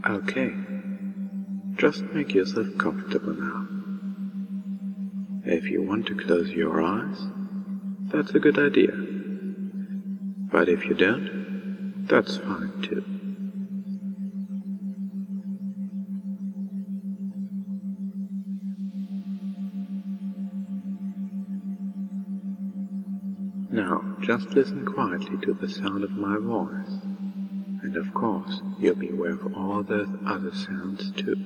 Okay, just make yourself comfortable now. If you want to close your eyes, that's a good idea. But if you don't, that's fine too. Now, just listen quietly to the sound of my voice. And of course, you'll be aware of all those other sounds too.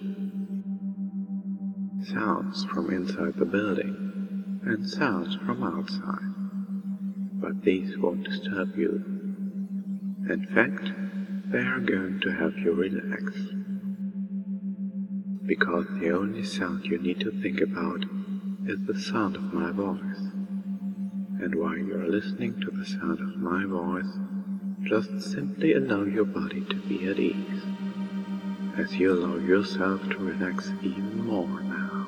Sounds from inside the building, and sounds from outside. But these won't disturb you. In fact, they are going to help you relax. Because the only sound you need to think about is the sound of my voice. And while you're listening to the sound of my voice, just simply allow your body to be at ease, as you allow yourself to relax even more now.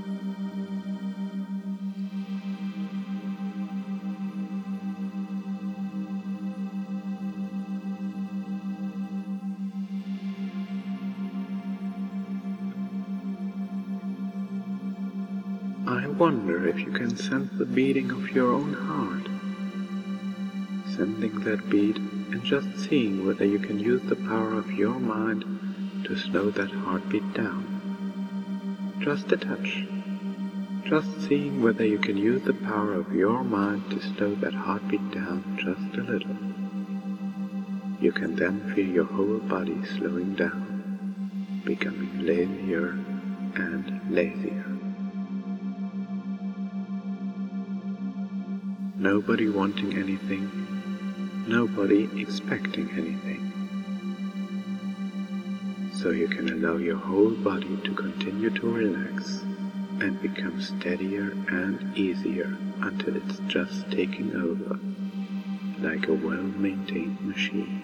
I wonder if you can sense the beating of your own heart. Sensing that beat and just seeing whether you can use the power of your mind to slow that heartbeat down. Just a touch. Just seeing whether you can use the power of your mind to slow that heartbeat down just a little. You can then feel your whole body slowing down, becoming lazier and lazier. Nobody wanting anything, nobody expecting anything. So you can allow your whole body to continue to relax and become steadier and easier until it's just taking over, like a well-maintained machine.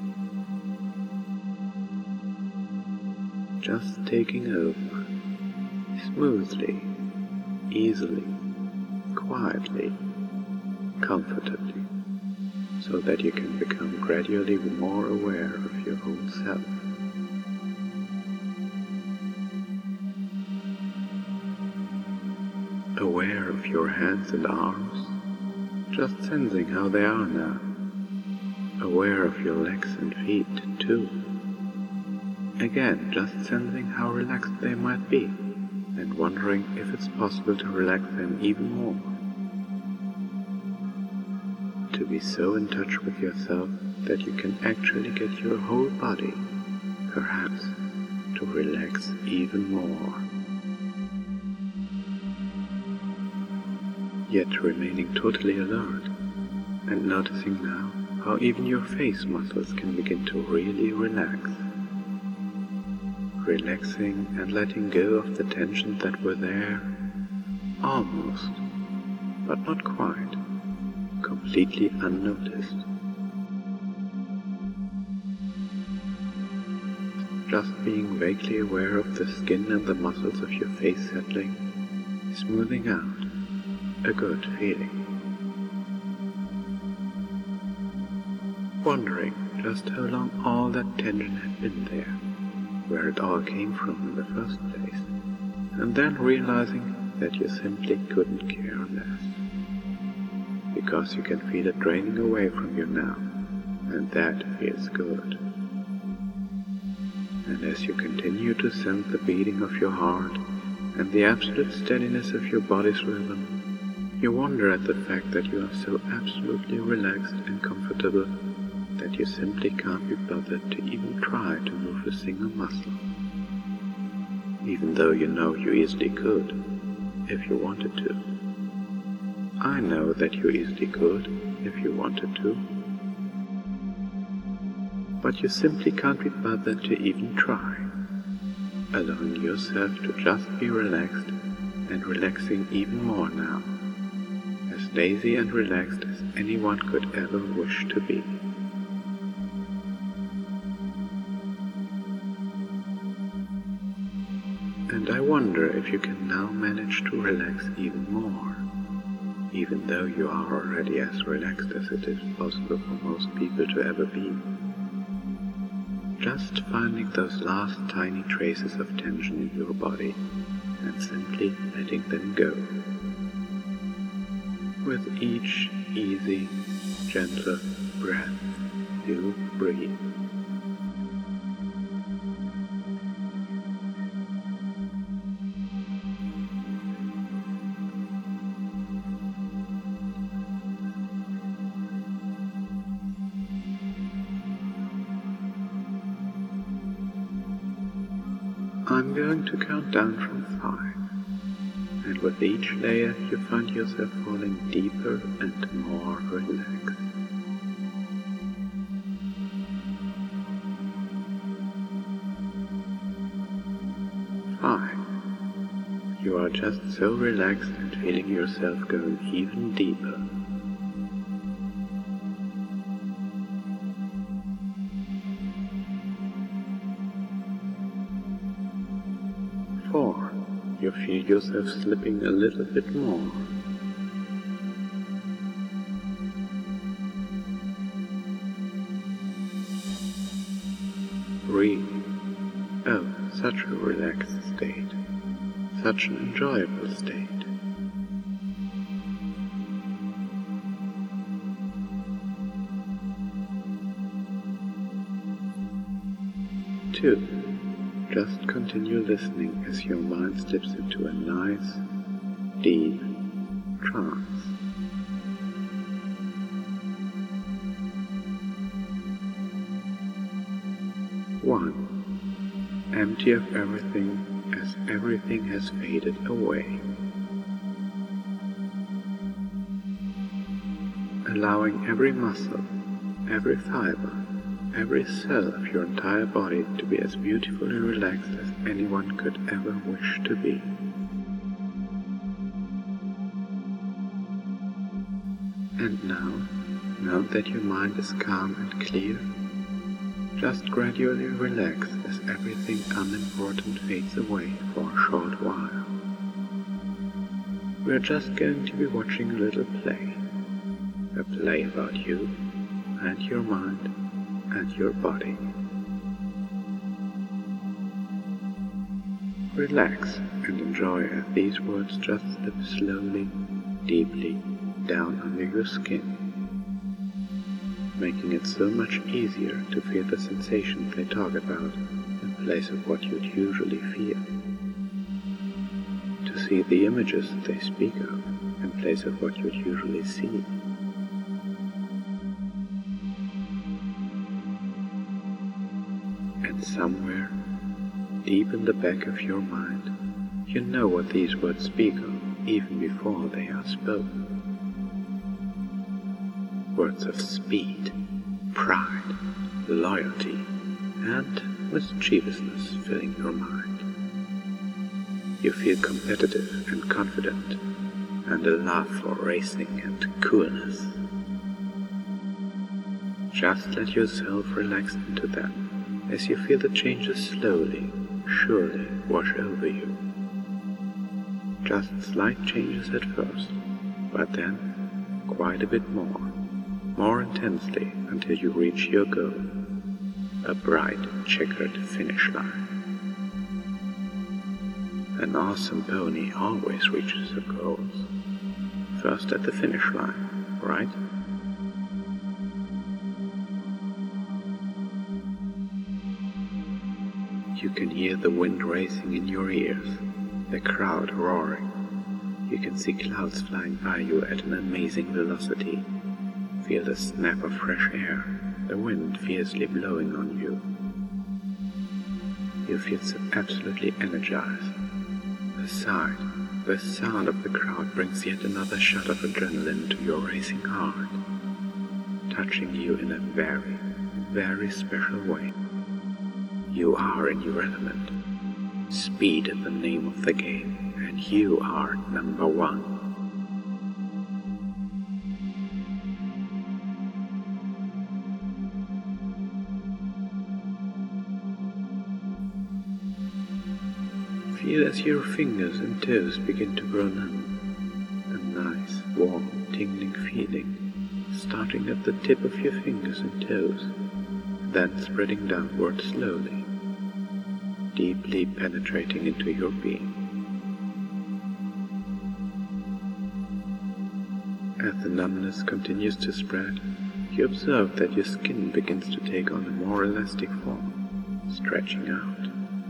Just taking over, smoothly, easily, quietly, comfortably, so that you can become gradually more aware of your whole self. Aware of your hands and arms, just sensing how they are now. Aware of your legs and feet too. Again, just sensing how relaxed they might be, and wondering if it's possible to relax them even more. To be so in touch with yourself that you can actually get your whole body, perhaps, to relax even more. Yet remaining totally alert, and noticing now how even your face muscles can begin to really relax. Relaxing and letting go of the tensions that were there, almost, but not quite, completely unnoticed. Just being vaguely aware of the skin and the muscles of your face settling, smoothing out, a good feeling. Wondering just how long all that tension had been there, where it all came from in the first place, and then realizing that you simply couldn't care less. Because you can feel it draining away from you now, and that feels good. And as you continue to sense the beating of your heart and the absolute steadiness of your body's rhythm, you wonder at the fact that you are so absolutely relaxed and comfortable that you simply can't be bothered to even try to move a single muscle, even though you know you easily could, if you wanted to. I know that you easily could, if you wanted to. But you simply can't be bothered to even try, allowing yourself to just be relaxed and relaxing even more now, as lazy and relaxed as anyone could ever wish to be. And I wonder if you can now manage to relax even more, even though you are already as relaxed as it is possible for most people to ever be. just finding those last tiny traces of tension in your body and simply letting them go. With each easy, gentle breath, you breathe. I'm going to count down from 5, and with each layer you find yourself falling deeper and more relaxed. 5. You are just so relaxed and feeling yourself going even deeper. 4. You feel yourself slipping a little bit more. 3. Oh, such a relaxed state, such an enjoyable state. 2. Just continue listening as your mind slips into a nice, deep trance. 1. Empty of everything as everything has faded away. Allowing every muscle, every fiber, every cell of your entire body to be as beautifully relaxed as anyone could ever wish to be. And now that your mind is calm and clear, just gradually relax as everything unimportant fades away for a short while. We're just going to be watching a little play. A play about you and your mind and your body. Relax and enjoy as these words just slip slowly, deeply down under your skin, making it so much easier to feel the sensations they talk about in place of what you'd usually feel, to see the images they speak of in place of what you'd usually see. And somewhere, deep in the back of your mind, you know what these words speak of even before they are spoken. Words of speed, pride, loyalty, and mischievousness filling your mind. You feel competitive and confident, and a love for racing and coolness. Just let yourself relax into them as you feel the changes slowly, surely wash over you. Just slight changes at first, but then quite a bit more intensely until you reach your goal, a bright checkered finish line. An awesome pony always reaches her goals, first at the finish line, right? You can hear the wind racing in your ears, the crowd roaring. You can see clouds flying by you at an amazing velocity. Feel the snap of fresh air, the wind fiercely blowing on you. You feel so absolutely energized. The sound of the crowd brings yet another shot of adrenaline to your racing heart, touching you in a very, very special way. You are in your element. Speed is the name of the game, and you are number one. Feel as your fingers and toes begin to grow numb. A nice, warm, tingling feeling, starting at the tip of your fingers and toes, then spreading downward slowly, deeply penetrating into your being. As the numbness continues to spread, you observe that your skin begins to take on a more elastic form, stretching out.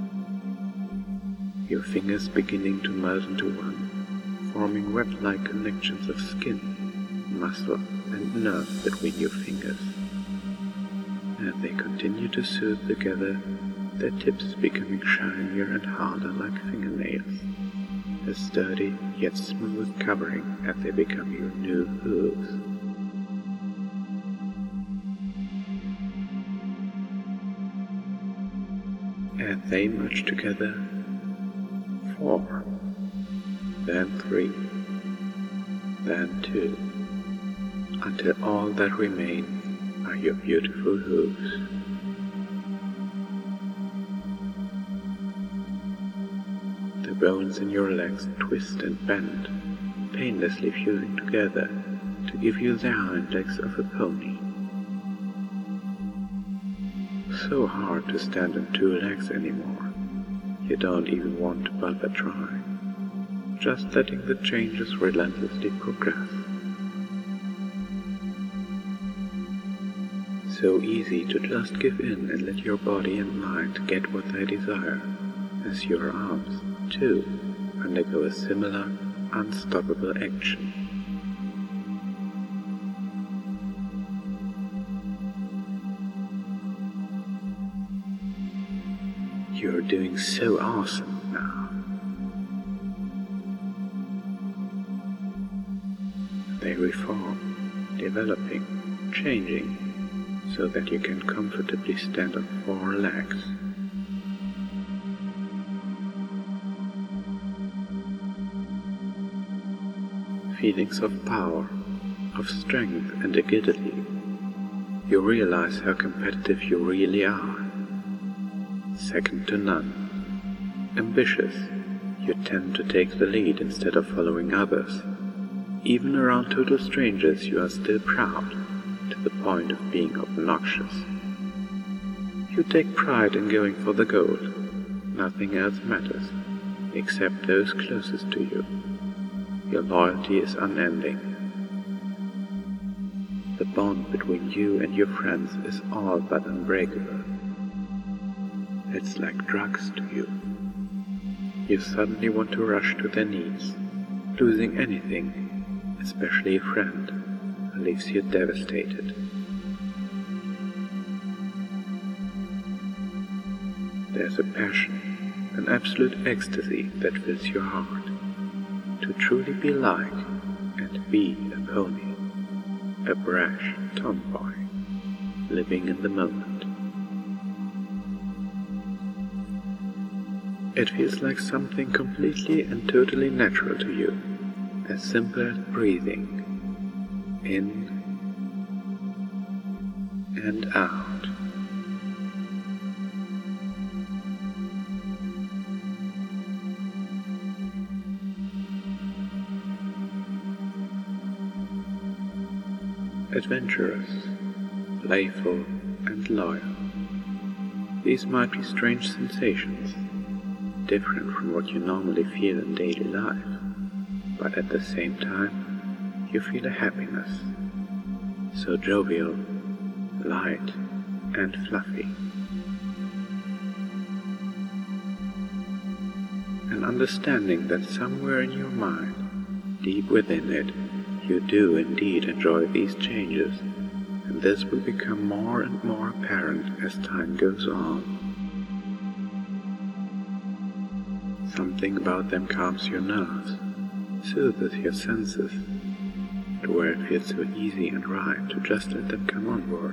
Your fingers beginning to melt into one, forming web-like connections of skin, muscle, and nerve between your fingers. As they continue to soothe together, their tips becoming shinier and harder like fingernails, a sturdy yet smooth covering as they become your new hooves. As they merge together, 4, then 3, then 2, until all that remains are your beautiful hooves. The bones in your legs twist and bend, painlessly fusing together to give you the hind legs of a pony. So hard to stand on 2 legs anymore, you don't even want to bother trying, just letting the changes relentlessly progress. So easy to just give in and let your body and mind get what they desire, as your arms, too, undergo a similar, unstoppable action. You're doing so awesome now. They reform, developing, changing, so that you can comfortably stand on 4 legs. Feelings of power, of strength and agility. You realize how competitive you really are. Second to none. Ambitious, you tend to take the lead instead of following others. Even around total strangers you are still proud, to the point of being obnoxious. You take pride in going for the goal. Nothing else matters, except those closest to you. Your loyalty is unending. The bond between you and your friends is all but unbreakable. It's like drugs to you. You suddenly want to rush to their needs, losing anything, especially a friend, leaves you devastated. There's a passion, an absolute ecstasy that fills your heart, to truly be like and be a pony, a brash tomboy, living in the moment. It feels like something completely and totally natural to you, as simple as breathing, in and out. Adventurous, playful, and loyal. These might be strange sensations, different from what you normally feel in daily life, but at the same time, you feel a happiness, so jovial, light, and fluffy. An understanding that somewhere in your mind, deep within it, you do indeed enjoy these changes, and this will become more and more apparent as time goes on. Something about them calms your nerves, soothes your senses, to where it feels so easy and right to just let them come on board.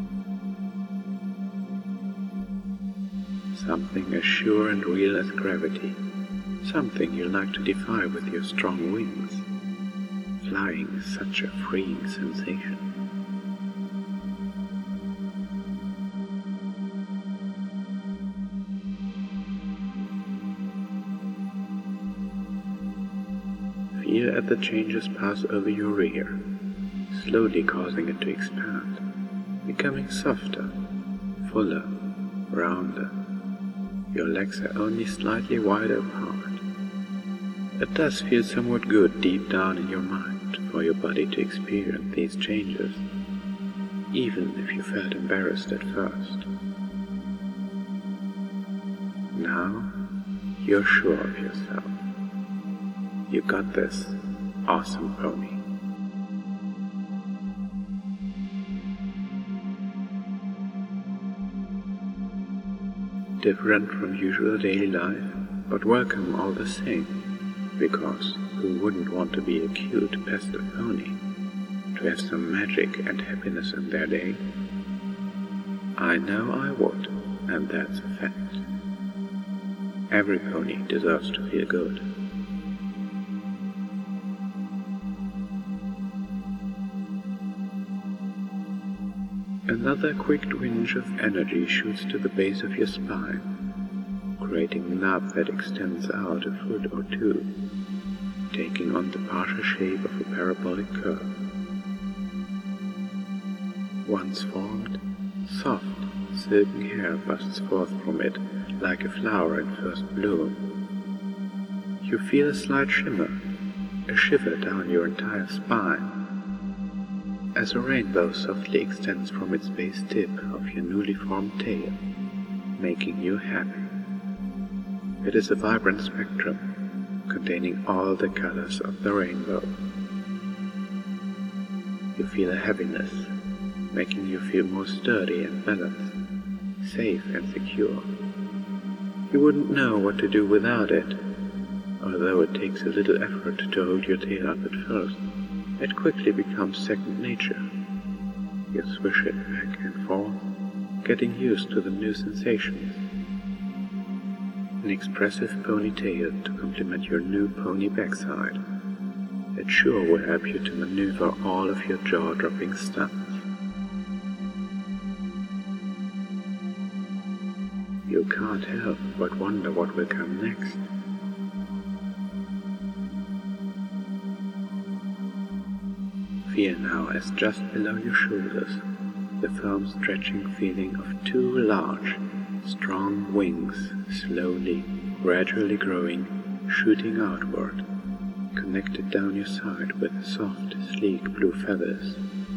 Something as sure and real as gravity, something you like to defy with your strong wings. Flying is such a freeing sensation. Feel as the changes pass over your rear, slowly causing it to expand, becoming softer, fuller, rounder. Your legs are only slightly wider apart. It does feel somewhat good deep down in your mind for your body to experience these changes, even if you felt embarrassed at first. Now, you're sure of yourself. You got this, awesome pony. Different from usual daily life, but welcome all the same, because who wouldn't want to be a cute pastel pony, to have some magic and happiness in their day? I know I would, and that's a fact. Every pony deserves to feel good. Another quick twinge of energy shoots to the base of your spine, creating a knob that extends out a foot or two, taking on the partial shape of a parabolic curve. Once formed, soft, silken hair busts forth from it like a flower in first bloom. You feel a slight shimmer, a shiver down your entire spine, as a rainbow softly extends from its base tip of your newly formed tail, making you happy. It is a vibrant spectrum, containing all the colors of the rainbow. You feel a heaviness, making you feel more sturdy and balanced, safe and secure. You wouldn't know what to do without it. Although it takes a little effort to hold your tail up at first, it quickly becomes second nature. You swish it back and forth, getting used to the new sensations. An expressive ponytail to complement your new pony backside. It sure will help you to maneuver all of your jaw-dropping stunts. You can't help but wonder what will come next. Feel now as just below your shoulders the firm stretching feeling of two large, strong wings slowly, gradually growing, shooting outward, connected down your side with soft, sleek blue feathers.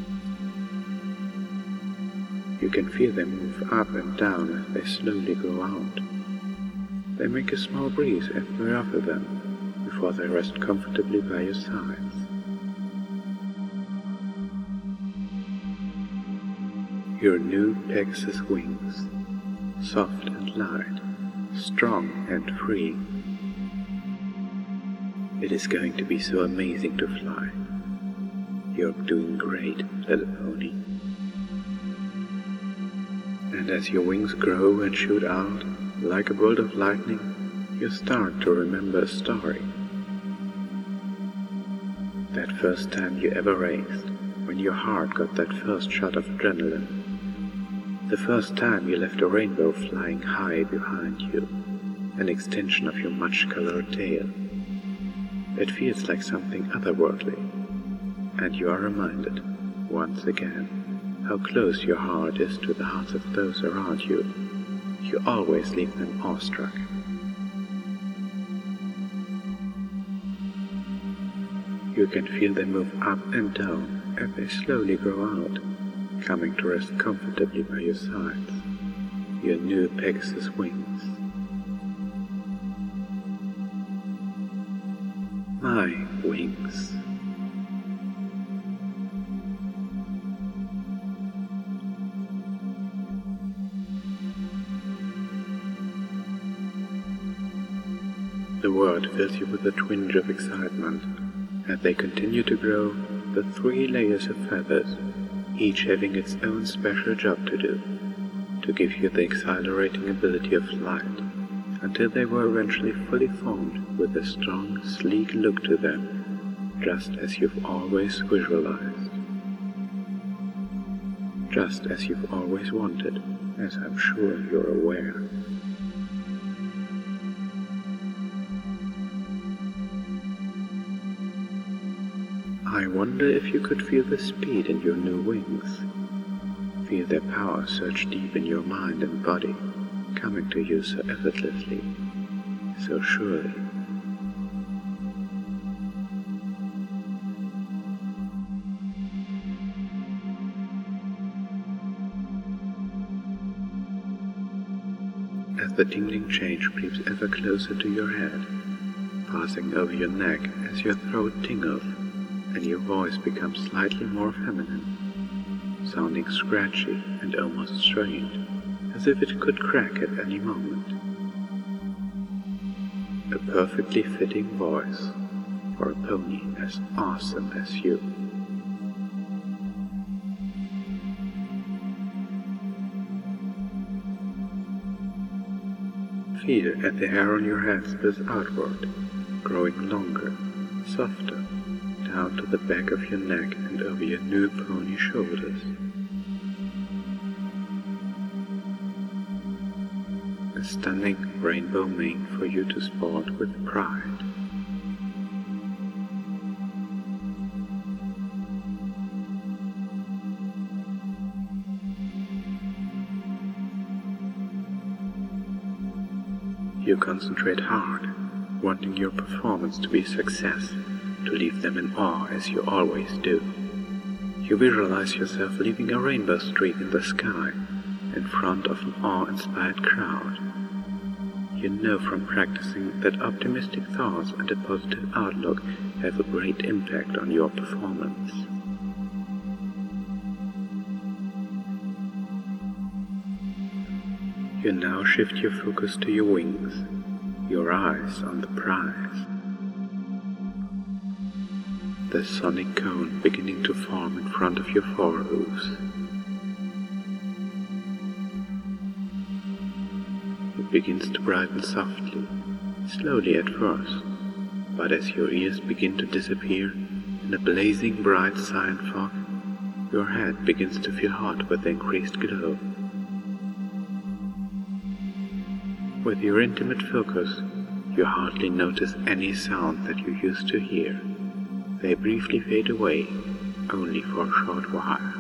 You can feel them move up and down as they slowly grow out. They make a small breeze as you offer them, before they rest comfortably by your sides. Your new Pegasus wings, soft and light, strong and free. It is going to be so amazing to fly. You're doing great, little pony. And as your wings grow and shoot out, like a bolt of lightning, you start to remember a story. That first time you ever raced, when your heart got that first shot of adrenaline. The first time you left a rainbow flying high behind you, an extension of your much-colored tail. It feels like something otherworldly, and you are reminded, once again, how close your heart is to the hearts of those around you. You always leave them awestruck. You can feel them move up and down as they slowly grow out, coming to rest comfortably by your sides, your new Pegasus wings. My wings. The world fills you with a twinge of excitement as they continue to grow, the 3 layers of feathers, each having its own special job to do, to give you the exhilarating ability of flight, until they were eventually fully formed with a strong, sleek look to them, just as you've always visualized. Just as you've always wanted, as I'm sure you're aware. I wonder if you could feel the speed in your new wings. Feel their power surge deep in your mind and body, coming to you so effortlessly, so surely. As the tingling change creeps ever closer to your head, passing over your neck as your throat tingles and your voice becomes slightly more feminine, sounding scratchy and almost strained, as if it could crack at any moment. A perfectly fitting voice for a pony as awesome as you. Feel as the hair on your head spills outward, growing longer, softer, down to the back of your neck and over your new pony shoulders. A stunning rainbow mane for you to sport with pride. You concentrate hard, wanting your performance to be a success, to leave them in awe as you always do. You visualize yourself leaving a rainbow streak in the sky in front of an awe-inspired crowd. You know from practicing that optimistic thoughts and a positive outlook have a great impact on your performance. You now shift your focus to your wings, your eyes on the prize. The sonic cone beginning to form in front of your forehooves. It begins to brighten softly, slowly at first, but as your ears begin to disappear in a blazing bright cyan fog, your head begins to feel hot with the increased glow. With your intimate focus, you hardly notice any sound that you used to hear. They briefly fade away, only for a short while.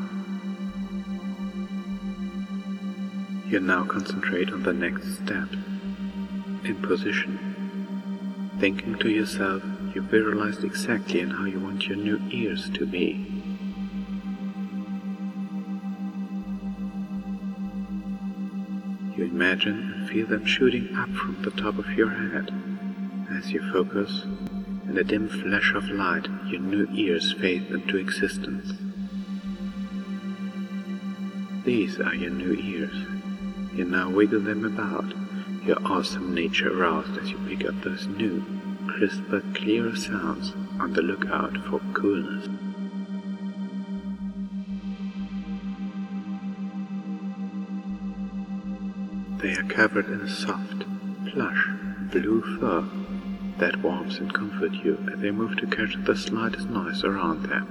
You now concentrate on the next step, in position. Thinking to yourself, you visualized exactly on how you want your new ears to be. You imagine and feel them shooting up from the top of your head. As you focus, in a dim flash of light, your new ears fade into existence. These are your new ears. You now wiggle them about, your awesome nature aroused as you pick up those new, crisp but clearer sounds, on the lookout for coolness. They are covered in a soft, plush, blue fur that warms and comforts you as they move to catch the slightest noise around them.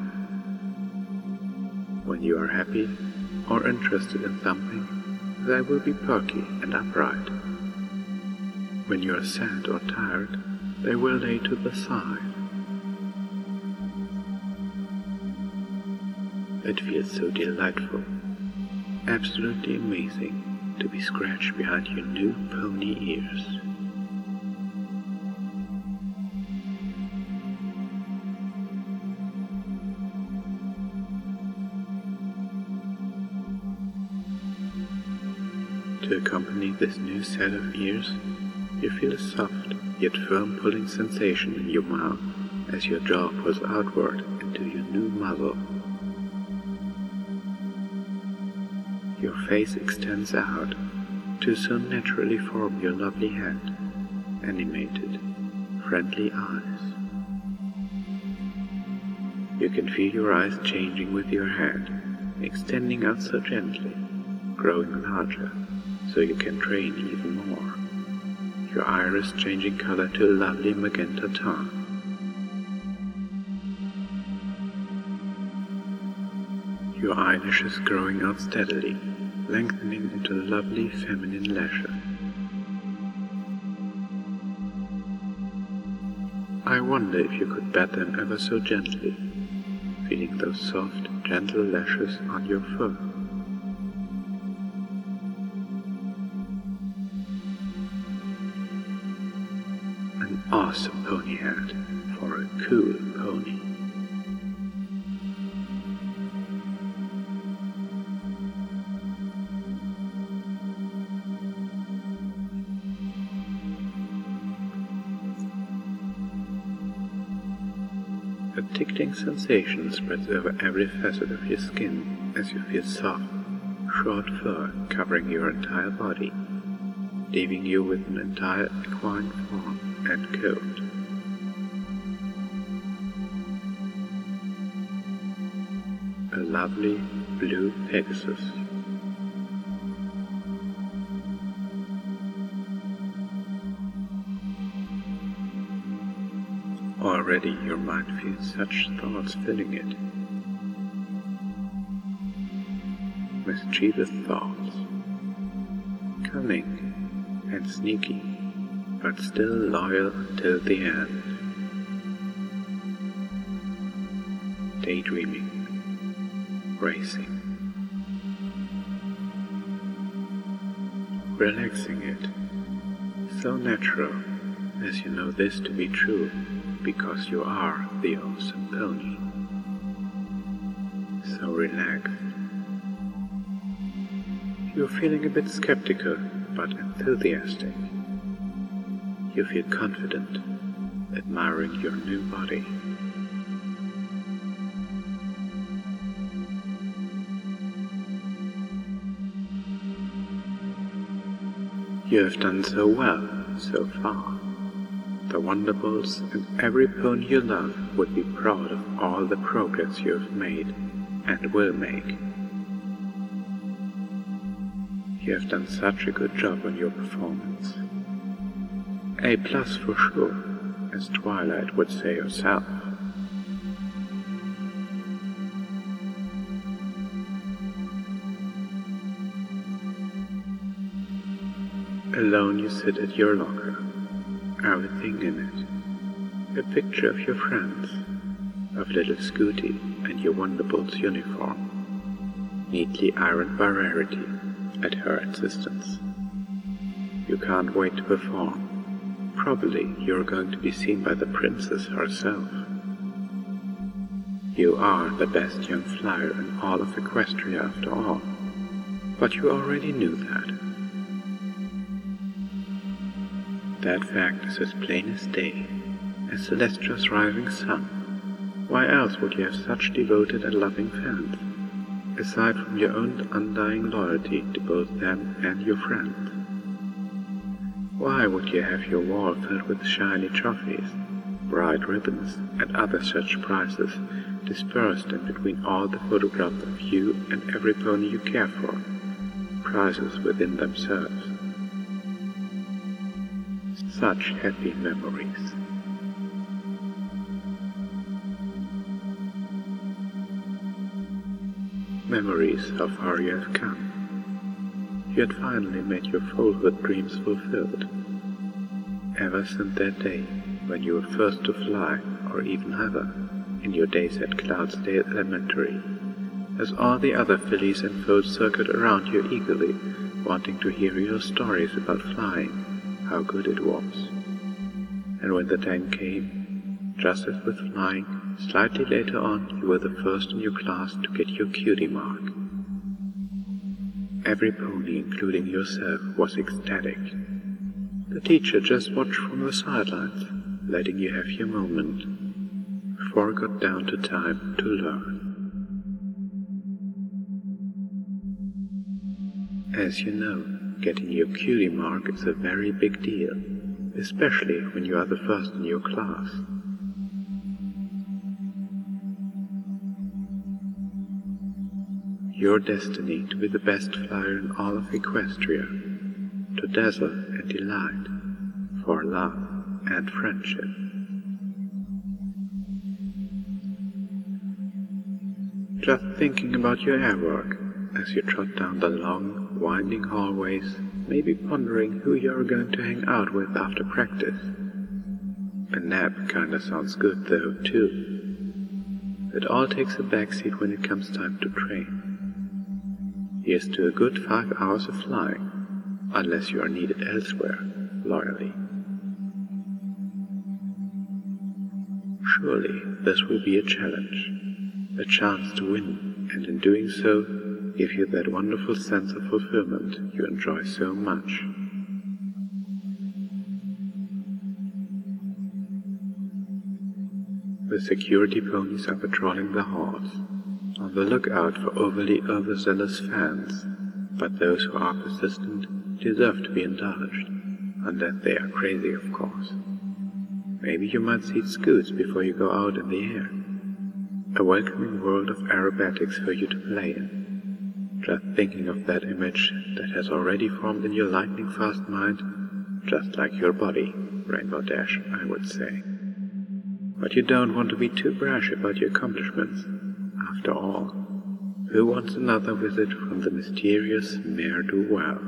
When you are happy or interested in something, they will be perky and upright. When you are sad or tired, they will lay to the side. It feels so delightful, absolutely amazing, to be scratched behind your new pony ears. To accompany this new set of ears, you feel a soft yet firm pulling sensation in your mouth as your jaw pulls outward into your new muzzle. Your face extends out to so naturally form your lovely head, animated, friendly eyes. You can feel your eyes changing with your head, extending out so gently, growing larger, so you can train even more. Your iris changing color to a lovely magenta tone. Your eyelashes growing out steadily, lengthening into lovely feminine lashes. I wonder if you could bat them ever so gently, feeling those soft, gentle lashes on your fur. awesome pony hat for a cool pony. A tickling sensation spreads over every facet of your skin as you feel soft, short fur covering your entire body, leaving you with an entire equine form and coat. A lovely blue Pegasus. Already your mind feels such thoughts filling it. Mischievous thoughts, cunning and sneaky, but still loyal until the end. Daydreaming, racing, relaxing it, so natural as you know this to be true because you are the awesome pony. So relaxed. You're feeling a bit skeptical but enthusiastic. You feel confident, admiring your new body. You have done so well so far. The Wonderbolts and every pony you love would be proud of all the progress you have made and will make. You have done such a good job on your performance. A+ for sure, as Twilight would say herself. Alone you sit at your locker, everything in it. A picture of your friends, of little Scooty and your Wonderbolts uniform, neatly ironed by Rarity at her insistence. You can't wait to perform. Probably you're going to be seen by the princess herself. You are the best young flyer in all of Equestria after all, but you already knew that. That fact is as plain as day, as Celestia's rising sun. Why else would you have such devoted and loving fans, aside from your own undying loyalty to both them and your friends? Why would you have your wall filled with shiny trophies, bright ribbons, and other such prizes dispersed in between all the photographs of you and every pony you care for, prizes within themselves? Such happy memories. Memories of how you have come. You had finally made your foalhood dreams fulfilled. Ever since that day when you were first to fly, or even ever, in your days at Cloudsdale Elementary, as all the other fillies and foals circled around you eagerly, wanting to hear your stories about flying, how good it was. And when the time came, just as with flying, slightly later on you were the first in your class to get your cutie mark. Every pony, including yourself, was ecstatic. The teacher just watched from the sidelines, letting you have your moment, before it got down to time to learn. As you know, getting your cutie mark is a very big deal, especially when you are the first in your class. Your destiny to be the best flyer in all of Equestria, to dazzle and delight, for love and friendship. Just thinking about your airwork as you trot down the long, winding hallways, maybe pondering who you're going to hang out with after practice. A nap kinda sounds good though, too. It all takes a backseat when it comes time to train. Here's to a good 5 hours of flying, unless you are needed elsewhere, loyally. Surely this will be a challenge, a chance to win, and in doing so, give you that wonderful sense of fulfillment you enjoy so much. The security ponies are patrolling the halls, on the lookout for overly overzealous fans, but those who are persistent deserve to be indulged, unless they are crazy, of course. Maybe you might see Scoots before you go out in the air. A welcoming world of aerobatics for you to play in. Just thinking of that image that has already formed in your lightning-fast mind, just like your body, Rainbow Dash, I would say. But you don't want to be too brash about your accomplishments. After all, who wants another visit from the mysterious Ne'er-do-well?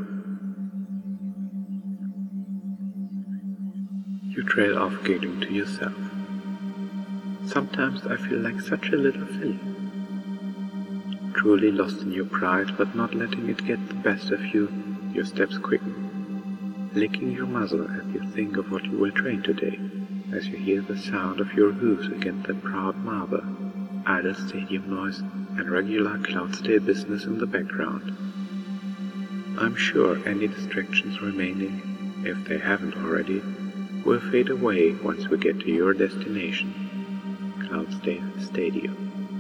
You trail off giggling to yourself. Sometimes I feel like such a little filly. Truly lost in your pride, but not letting it get the best of you, your steps quicken, licking your muzzle as you think of what you will train today, as you hear the sound of your hooves against that proud marble, idle stadium noise, and regular Cloudsdale business in the background. I'm sure any distractions remaining, if they haven't already, will fade away once we get to your destination, Cloudsdale Stadium.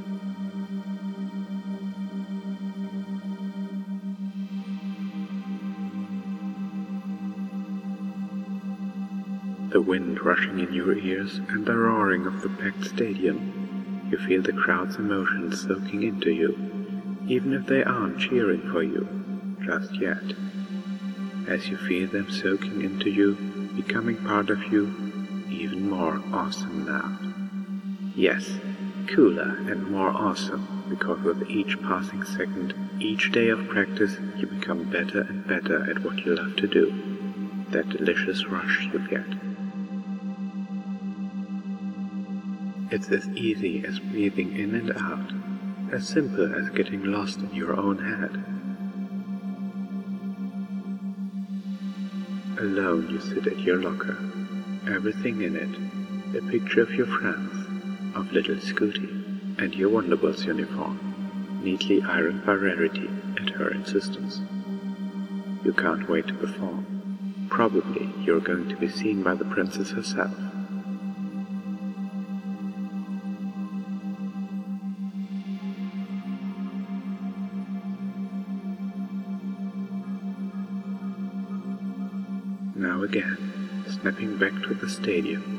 The wind rushing in your ears and the roaring of the packed stadium, you feel the crowd's emotions soaking into you, even if they aren't cheering for you, just yet. As you feel them soaking into you, becoming part of you, even more awesome now. Yes, cooler and more awesome, because with each passing second, each day of practice, you become better and better at what you love to do. That delicious rush you get. It's as easy as breathing in and out, as simple as getting lost in your own head. Alone you sit at your locker, everything in it, a picture of your friends, of little Scooty, and your Wonderbolts uniform, neatly ironed by Rarity at her insistence. You can't wait to perform. Probably you're going to be seen by the princess herself. Now again, snapping back to the stadium.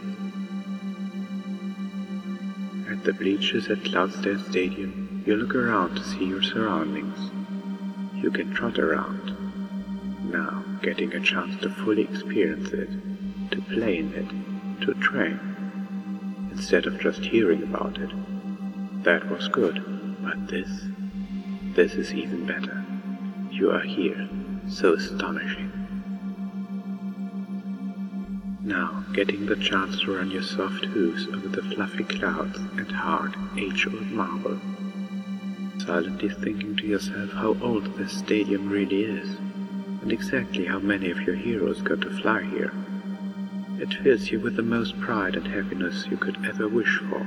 At the bleachers at Cloudsdale Stadium, you look around to see your surroundings. You can trot around, now getting a chance to fully experience it, to play in it, to train, instead of just hearing about it. That was good, but this is even better. You are here, so astonishing. Now getting the chance to run your soft hooves over the fluffy clouds and hard, age-old marble. Silently thinking to yourself how old this stadium really is, and exactly how many of your heroes got to fly here. It fills you with the most pride and happiness you could ever wish for.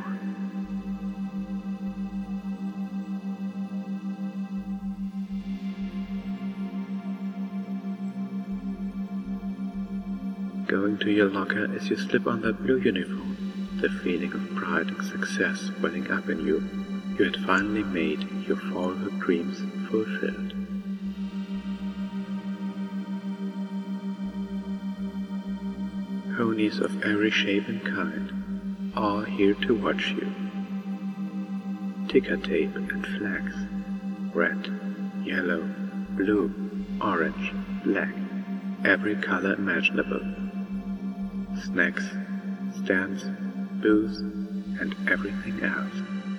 Going to your locker as you slip on that blue uniform, the feeling of pride and success welling up in you. You had finally made your childhood dreams fulfilled. Ponies of every shape and kind, all here to watch you. Ticker tape and flags, red, yellow, blue, orange, black, every color imaginable. Snacks, stands, booths, and everything else.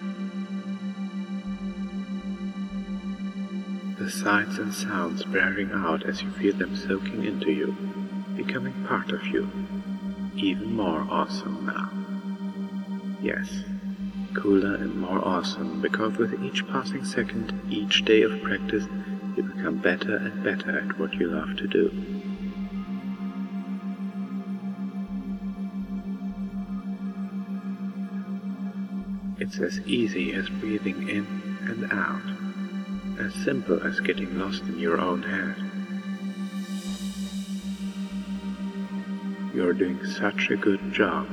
The sights and sounds blaring out as you feel them soaking into you, becoming part of you, even more awesome now. Yes, cooler and more awesome, because with each passing second, each day of practice, you become better and better at what you love to do. It's as easy as breathing in and out, as simple as getting lost in your own head. You're doing such a good job.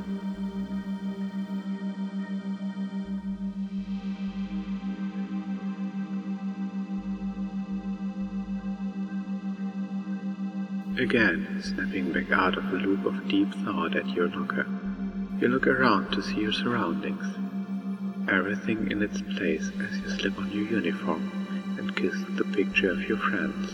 Again, snapping back out of a loop of deep thought at your locker, you look around to see your surroundings, everything in its place as you slip on your uniform and kiss the picture of your friends.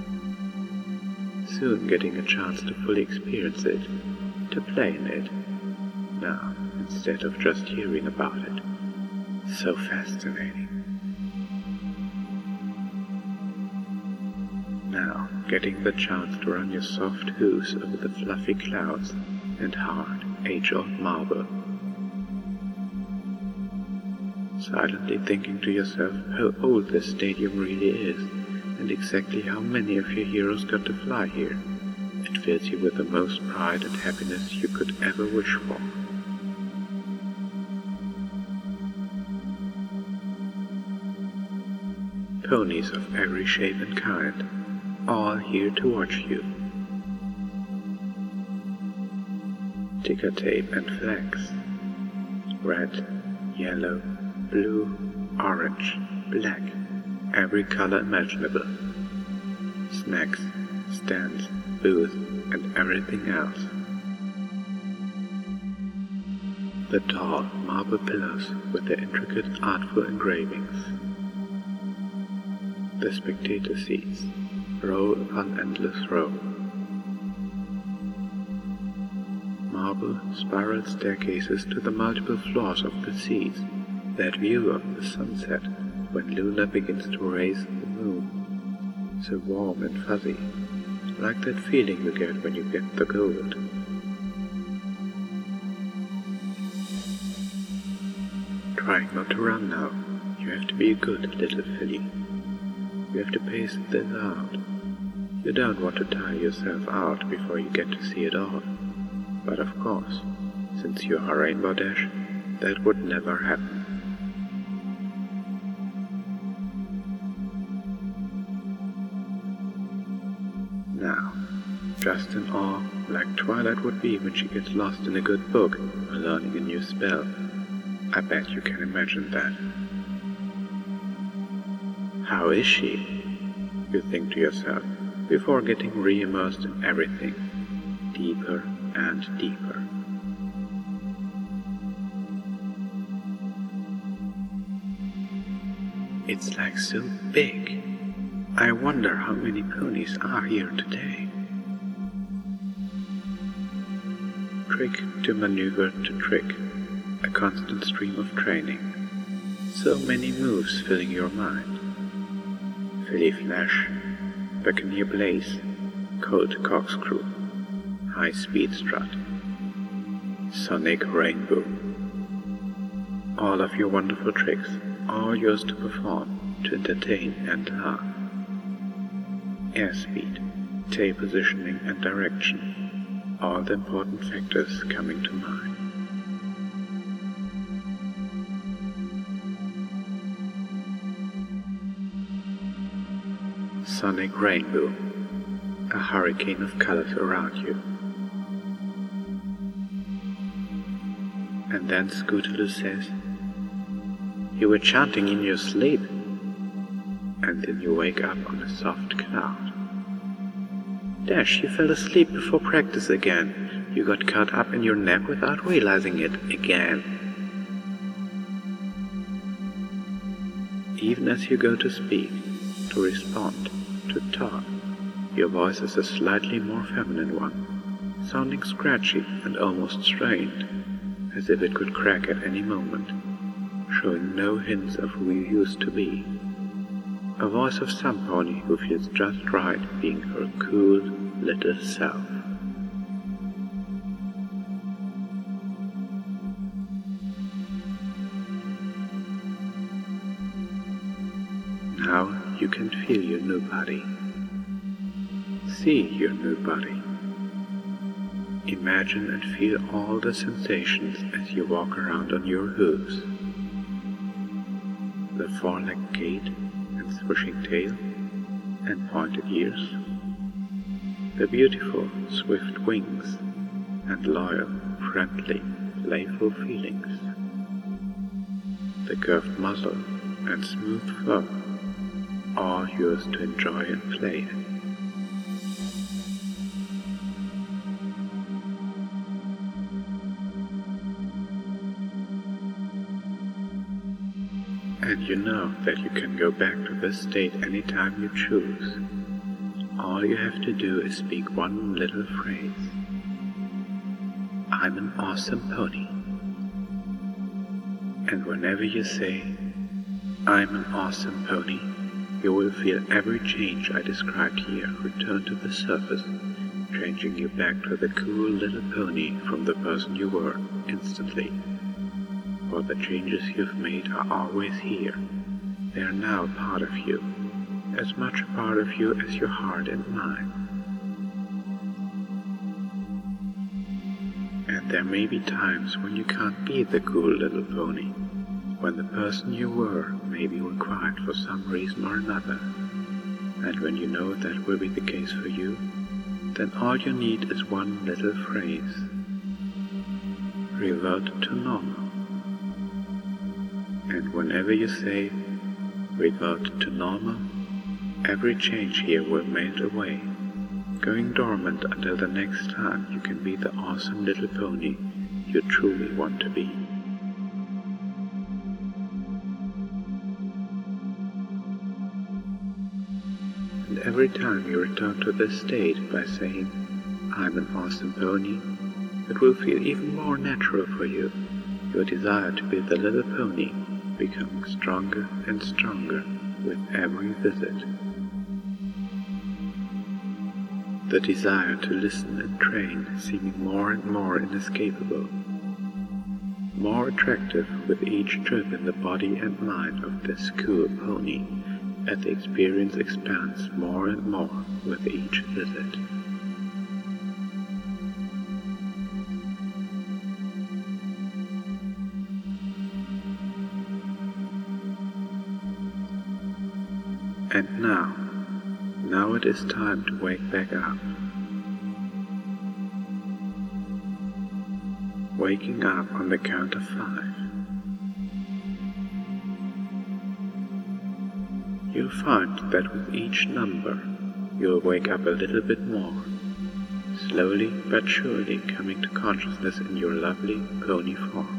Soon getting a chance to fully experience it, to play in it, now instead of just hearing about it. So fascinating. Now getting the chance to run your soft hooves over the fluffy clouds and hard, age-old marble. Silently thinking to yourself how old this stadium really is, and exactly how many of your heroes got to fly here. It fills you with the most pride and happiness you could ever wish for. Ponies of every shape and kind, all here to watch you. Ticker tape and flags. Red, yellow, blue, orange, black, every color imaginable. Snacks, stands, booths, and everything else. The tall marble pillars with their intricate artful engravings. The spectator seats, row upon endless row. Marble spiral staircases to the multiple floors of the seats, that view of the sunset when Luna begins to raise the moon, so warm and fuzzy, like that feeling you get when you get the gold. Trying not to run now, you have to be a good little filly. You have to pace this out. You don't want to tire yourself out before you get to see it all. But of course, since you are Rainbow Dash, that would never happen. Now, just in awe, like Twilight would be when she gets lost in a good book or learning a new spell. I bet you can imagine that. How is she? You think to yourself, before getting re-immersed in everything, deeper and deeper. It's like so big. I wonder how many ponies are here today. Trick to maneuver to trick, a constant stream of training. So many moves filling your mind. Filly Flash, Buccaneer Blaze, Colt Corkscrew, High Speed Strut, Sonic Rainbow. All of your wonderful tricks, all yours to perform, to entertain and laugh. Airspeed, tail positioning and direction, all the important factors coming to mind. Sonic Rainbow, a hurricane of colors around you. And then Scootaloo says, "You were chanting in your sleep." And then you wake up on a soft cloud. Dash, you fell asleep before practice again. You got caught up in your nap without realizing it again. Even as you go to speak, to respond, to talk, your voice is a slightly more feminine one, sounding scratchy and almost strained, as if it could crack at any moment, showing no hints of who you used to be. A voice of some pony who feels just right being her cool little self. Now you can feel your new body. See your new body. Imagine and feel all the sensations as you walk around on your hooves. a four-legged gait and swishing tail and pointed ears, the beautiful, swift wings and loyal, friendly, playful feelings, the curved muzzle and smooth fur, all yours to enjoy and play in. And you know that you can go back to this state anytime you choose. All you have to do is speak one little phrase. I'm an awesome pony. And whenever you say, I'm an awesome pony, you will feel every change I described here return to the surface, changing you back to the cool little pony from the person you were instantly. For the changes you've made are always here. They are now part of you, as much a part of you as your heart and mind. And there may be times when you can't be the cool little pony, when the person you were may be required for some reason or another. And when you know that will be the case for you, then all you need is one little phrase. Revert to normal. And whenever you say, revert to normal, every change here will melt away, going dormant until the next time you can be the awesome little pony you truly want to be. And every time you return to this state by saying, I'm an awesome pony, it will feel even more natural for you. Your desire to be the little pony becoming stronger and stronger with every visit. The desire to listen and train seeming more and more inescapable, more attractive with each trip in the body and mind of this cool pony, as the experience expands more and more with each visit. And now it is time to wake back up. Waking up on the count of 5. You'll find that with each number, you'll wake up a little bit more, slowly but surely coming to consciousness in your lovely pony form.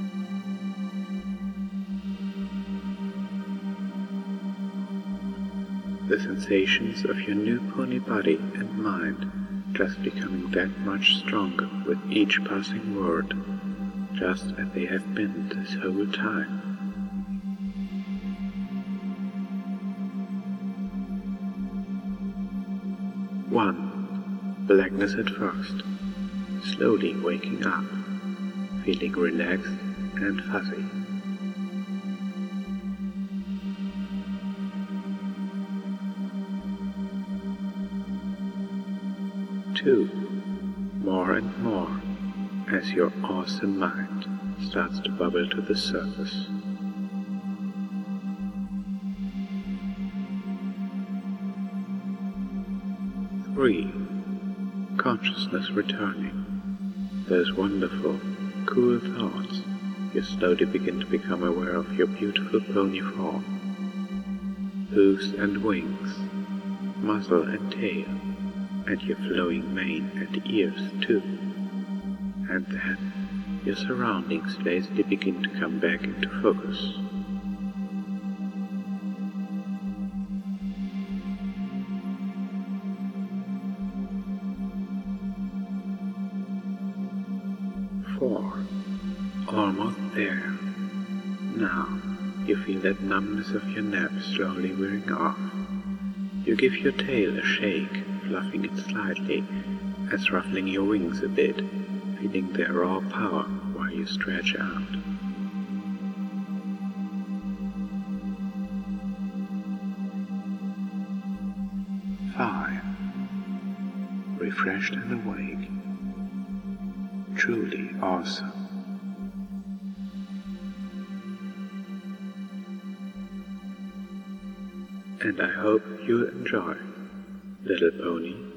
The sensations of your new pony body and mind just becoming that much stronger with each passing word, just as they have been this whole time. One, blackness at first, slowly waking up, feeling relaxed and fuzzy. 2, more and more, as your awesome mind starts to bubble to the surface. 3, consciousness returning. Those wonderful, cool thoughts, you slowly begin to become aware of your beautiful pony form, hooves and wings, muzzle and tail, and your flowing mane and ears too. And then your surroundings lazily begin to come back into focus. Almost there. Now, you feel that numbness of your neck slowly wearing off. You give your tail a shake, fluffing it slightly, as ruffling your wings a bit, feeling their raw power while you stretch out. Refreshed and awake. Truly awesome. and I hope you enjoy Little Pony